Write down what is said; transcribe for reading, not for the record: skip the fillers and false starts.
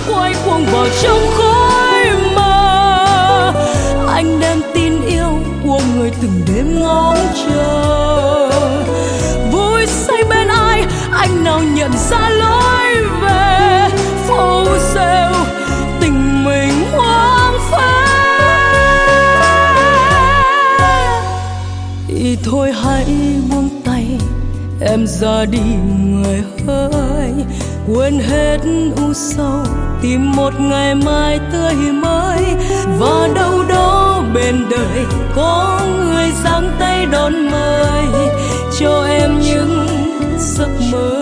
quay cuồng vào trong khói mờ. Anh đem tin yêu của người từng đêm ngóng chờ. Vui say bên ai, anh nào nhận ra lối về. Phố rêu tình mình hoang phế. Thì thôi hãy buông tay em ra đi người ơi, quên hết u sầu, tìm một ngày mai tươi mới. Và đâu đó bên đời có người giang tay đón mời, cho em những giấc mơ